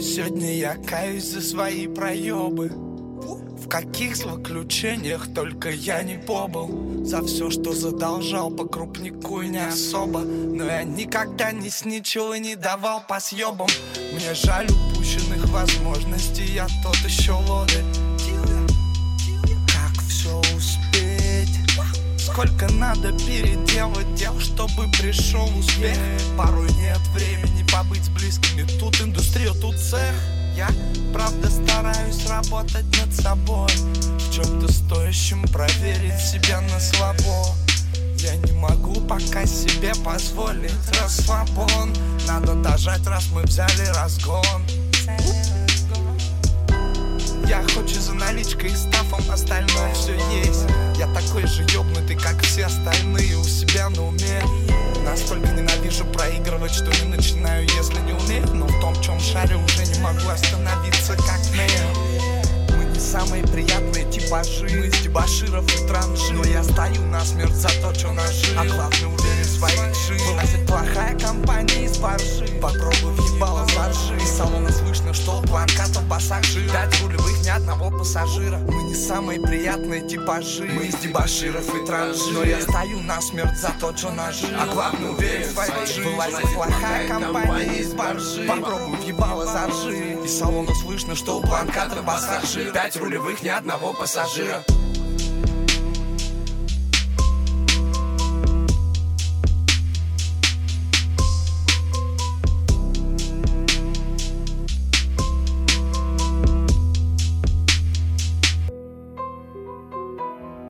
Сегодня я каюсь за свои проебы. В каких злоключениях только я не побыл. За все, что задолжал по крупнику и не особо. Но я никогда не сничил и не давал по съебам. Мне жаль упущенных возможностей, я тот еще лодырь. Как все успеть? Сколько надо переделать дел, чтобы пришел успех? Порой нет времени побыть с близкими. Тут индустрия, тут цех. Я, правда, стараюсь работать над собой, в чем-то стоящем проверить себя на слабо. Я не могу пока себе позволить расслабон. Надо дожать, раз мы взяли разгон. Я хочу за наличкой и стафом, остальное все есть. Я такой же ёбнутый, как все остальные, у себя на уме. Настолько ненавижу проигрывать, что не начинаю, если не умею. Но в том, чем шарю, уже не могу остановиться, как Нео. Мы не самые приятные типажи, мы из дебоширов и транжир. Но я стою насмерть за то, что нажил. А главное, уверен в своих жизнь. Вылазит плохая компания из баржи. Попробуй въебало заржи. Из салона слышно, что планкатов пассажир. 5 рулевых, ни одного пассажира. Мы не самые приятные типажи, мы из дебоширов и транжир. Но я стою насмерть за то, что нажил. А главное, уверен в своей жизни. Вылазит плохая компания из баржи. Попробуй въебало заржи. Из салона слышно, что планкатов пассажир. 5 рулевых, ни одного пассажира.